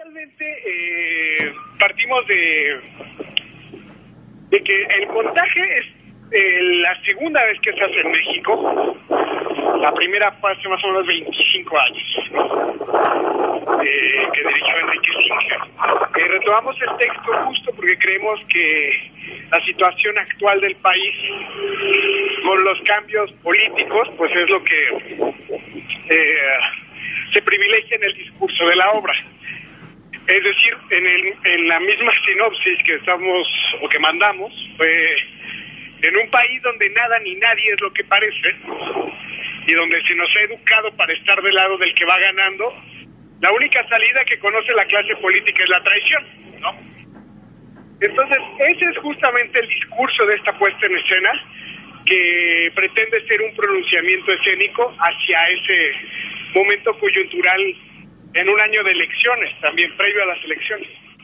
Inicialmente partimos de que el montaje es la segunda vez que se hace en México. La primera fue hace más o menos 25 años, ¿no? Que dirigió Enrique Singer. Retomamos el texto justo porque creemos que la situación actual del país, con los cambios políticos, pues es lo que se privilegia en el discurso de la obra. Es decir, en la misma sinopsis que mandamos, fue en un país donde nada ni nadie es lo que parece, y donde se nos ha educado para estar del lado del que va ganando, la única salida que conoce la clase política es la traición, ¿no? Entonces, ese es justamente el discurso de esta puesta en escena, que pretende ser un pronunciamiento escénico hacia ese momento coyuntural en un año de elecciones, también previo a las elecciones.